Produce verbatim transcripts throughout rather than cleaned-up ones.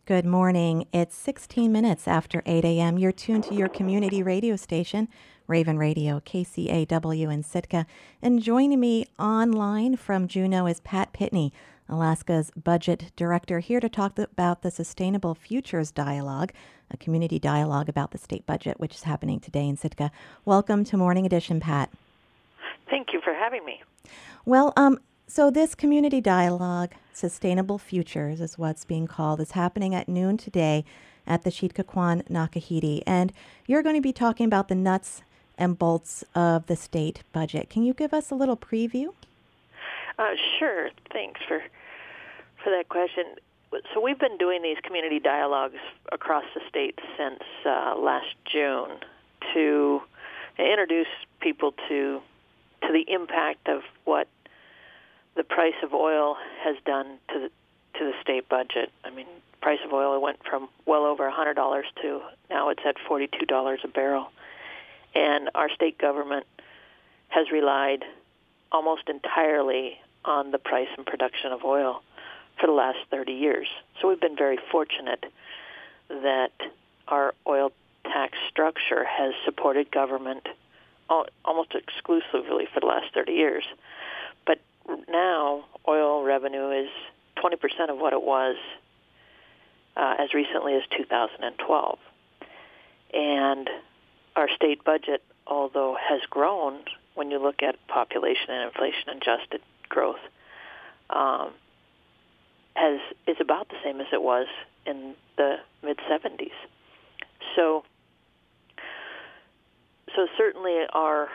Good morning. It's sixteen minutes after eight a.m. You're tuned to your community radio station, Raven Radio, K C A W in Sitka. And joining me online from Juneau is Pat Pitney, Alaska's budget director, here to talk about the Sustainable Futures Dialogue, a community dialogue about the state budget, which is happening today in Sitka. Welcome to Morning Edition, Pat. Thank you for having me. Well, um, so this community dialogue, Sustainable Futures is what's being called, is happening at noon today at the Sheet-Kukwan Nakahiti. And you're going to be talking about the nuts and bolts of the state budget. Can you give us a little preview? Uh, sure. Thanks for for that question. So we've been doing these community dialogues across the state since uh, last June to introduce people to to the impact of what the price of oil has done to the to the state budget. I mean, price of oil went from well over one hundred dollars to now it's at forty-two dollars a barrel. And our state government has relied almost entirely on the price and production of oil for the last thirty years. So we've been very fortunate that our oil tax structure has supported government almost exclusively for the last thirty years. But now oil revenue is twenty percent of what it was uh, as recently as two thousand twelve. And our state budget, although has grown when you look at population and inflation adjusted growth, um, has is about the same as it was in the mid seventies. So so certainly our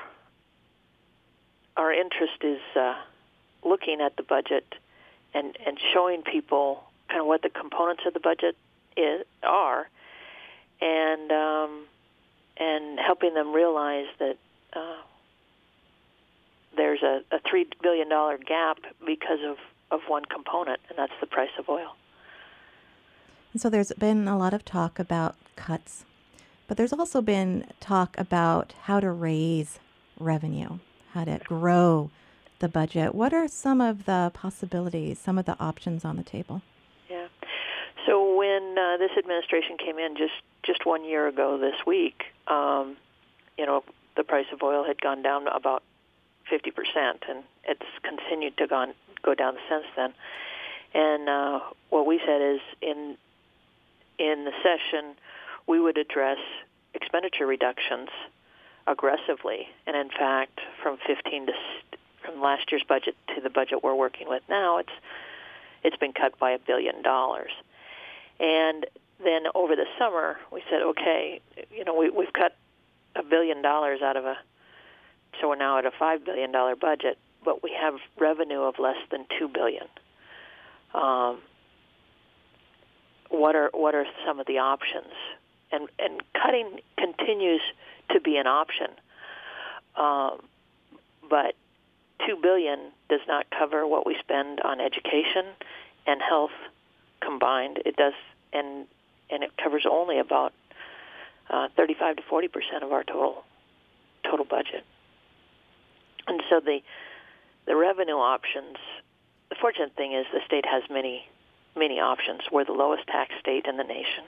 our interest is uh, looking at the budget and, and showing people kind of what the components of the budget is, are, and um, and helping them realize that uh, there's a, a three billion dollars gap because of, of one component, and that's the price of oil. And so there's been a lot of talk about cuts, but there's also been talk about how to raise revenue, how to grow the budget. What are some of the possibilities, some of the options on the table? Yeah. So when uh, this administration came in just, just one year ago this week, um, you know, the price of oil had gone down about fifty percent, and it's continued to gone, go down since then. And uh, what we said is in in the session, we would address expenditure reductions aggressively, and in fact, from fifteen to from last year's budget to the budget we're working with now, it's it's been cut by a billion dollars. And then over the summer, we said, okay, you know, we, we've cut a billion dollars out of a, so we're now at a five billion dollars budget, but we have revenue of less than two billion dollars. Um, what are what are some of the options? And and cutting continues to be an option, um, but two billion dollars does not cover what we spend on education and health combined. It does, and and it covers only about uh, thirty-five to forty percent of our total total budget. And so the the revenue options. The fortunate thing is the state has many many options. We're the lowest tax state in the nation,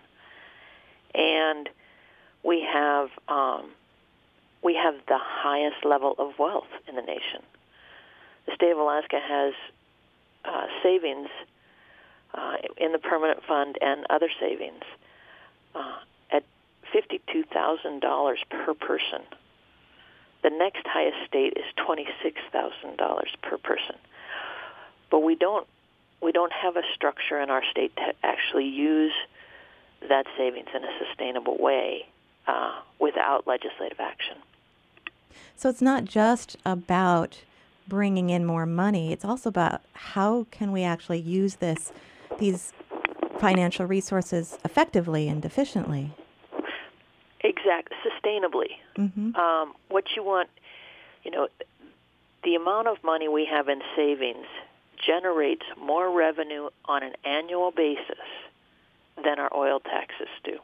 and we have um, we have the highest level of wealth in the nation. The state of Alaska has uh, savings uh, in the permanent fund and other savings uh, at fifty-two thousand dollars per person. The next highest state is twenty-six thousand dollars per person. But we don't we don't have a structure in our state to actually use that savings in a sustainable way uh, without legislative action. So it's not just about bringing in more money. It's also about how can we actually use this, these financial resources effectively and efficiently. Exactly, sustainably. Mm-hmm. Um, what you want, you know, the amount of money we have in savings generates more revenue on an annual basis than our oil taxes do.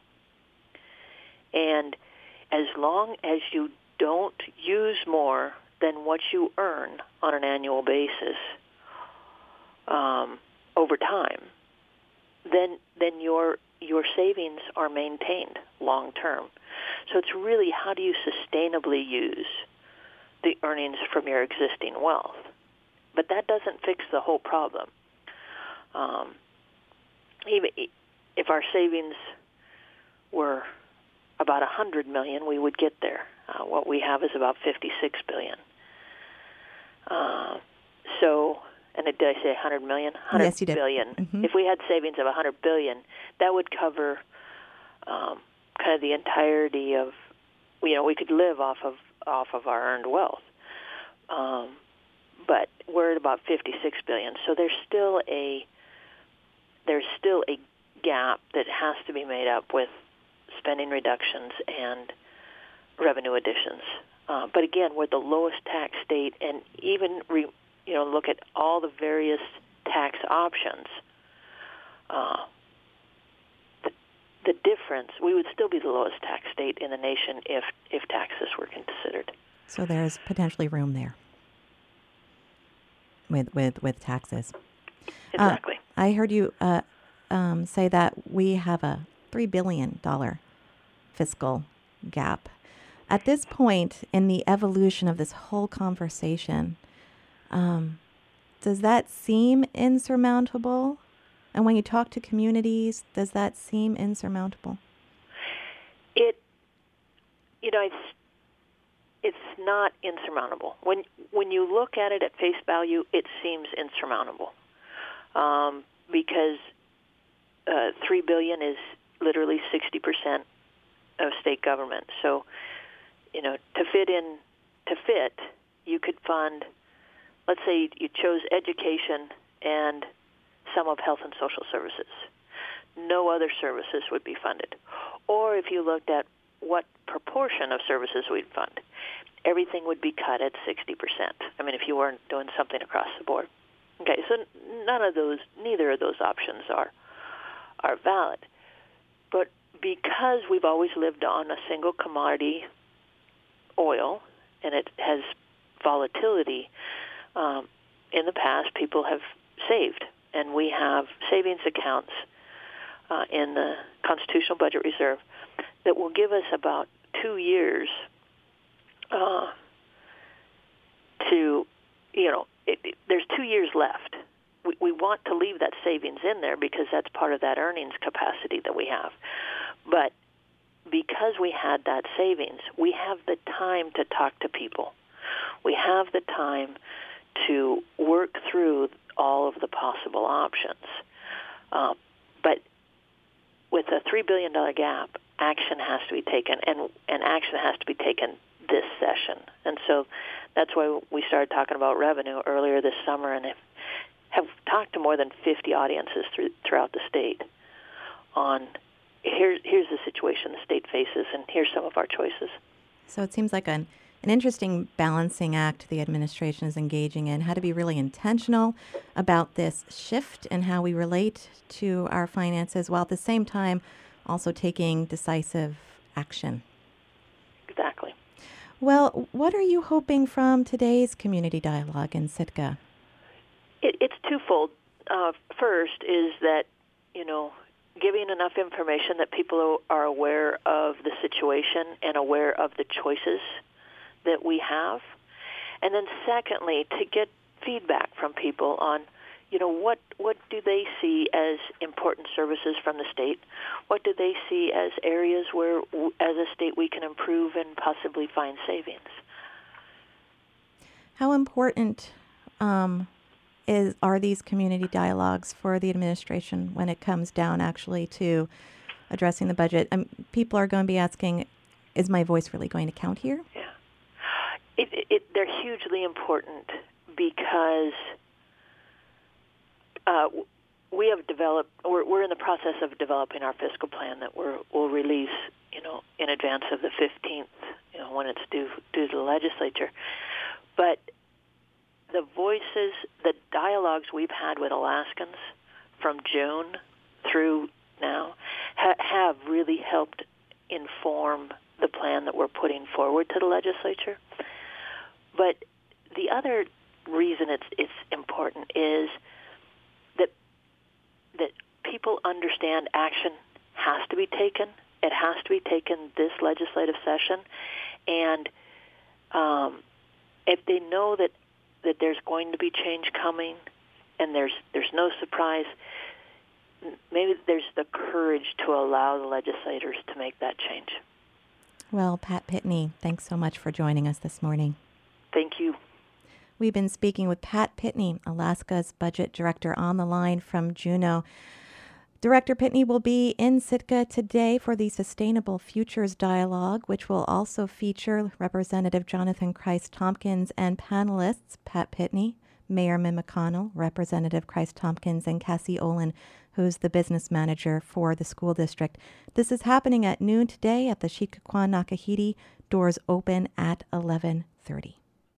And as long as you don't use more than what you earn on an annual basis um, over time, then then your your savings are maintained long term. So it's really, how do you sustainably use the earnings from your existing wealth? But that doesn't fix the whole problem. Um, even if our savings were about one hundred million dollars, we would get there. Uh, what we have is about fifty-six billion dollars. Uh, so, and did I say one hundred million dollars? one hundred yes, you did. billion. Mm-hmm. If we had savings of one hundred billion dollars, that would cover um, kind of the entirety of, you know, we could live off of off of our earned wealth. Um, but we're at about fifty-six billion dollars. So there's still a there's still a gap that has to be made up with spending reductions and revenue additions. Uh, but again, we're the lowest tax state, and even re, you know look at all the various tax options. Uh, the, the difference, we would still be the lowest tax state in the nation if if taxes were considered. So there's potentially room there with with with taxes. Exactly. Uh, I heard you uh, um, say that we have a three billion dollars fiscal gap. At this point in the evolution of this whole conversation, um, does that seem insurmountable? And when you talk to communities, does that seem insurmountable? It, you know, it's it's not insurmountable. When when you look at it at face value, it seems insurmountable, um, because uh, three billion dollars is literally sixty percent of state government. So, you know, to fit in, to fit, you could fund, let's say you chose education and some of health and social services. No other services would be funded. Or if you looked at what proportion of services we'd fund, everything would be cut at sixty percent. I mean, if you weren't doing something across the board. Okay, so none of those, neither of those options are are valid. But because we've always lived on a single commodity, oil, and it has volatility, um, in the past people have saved, and we have savings accounts uh, in the Constitutional Budget Reserve that will give us about two years uh, to, you know, it, it, there's two years left. We, we want to leave that savings in there because that's part of that earnings capacity that we have. But because we had that savings, we have the time to talk to people. We have the time to work through all of the possible options. Uh, but with a three billion dollars gap, action has to be taken, and, and action has to be taken this session. And so that's why we started talking about revenue earlier this summer, and have, have talked to more than fifty audiences through, throughout the state on here's, here's the situation the state faces, and here's some of our choices. So it seems like an, an interesting balancing act the administration is engaging in, how to be really intentional about this shift and how we relate to our finances, while at the same time also taking decisive action. Exactly. Well, what are you hoping from today's community dialogue in Sitka? It, it's twofold. Uh, first is that, you know, giving enough information that people are aware of the situation and aware of the choices that we have. And then secondly, to get feedback from people on, you know, what, what do they see as important services from the state? What do they see as areas where, as a state, we can improve and possibly find savings? How important um, is are these community dialogues for the administration when it comes down actually to addressing the budget? Um, people are going to be asking, is my voice really going to count here? Yeah. It, it, they're hugely important because uh, we have developed, we're, we're in the process of developing our fiscal plan that we're, we'll release, you know, in advance of the fifteenth, you know, when it's due, due to the legislature. But the voices, the dialogues we've had with Alaskans from June through now ha- have really helped inform the plan that we're putting forward to the legislature. But the other reason it's it's important is that that people understand action has to be taken. It has to be taken this legislative session. And um, if they know that, that there's going to be change coming and there's there's no surprise, maybe there's the courage to allow the legislators to make that change. Well, Pat Pitney, thanks so much for joining us this morning. Thank you. We've been speaking with Pat Pitney, Alaska's budget director, on the line from Juneau. Director Pitney will be in Sitka today for the Sustainable Futures Dialogue, which will also feature Representative Jonathan Christ Tompkins and panelists Pat Pitney, Mayor Mim McConnell, Representative Christ Tompkins, and Cassie Olin, who's the business manager for the school district. This is happening at noon today at the Shikakwaan Nakahiti. Doors open at eleven thirty.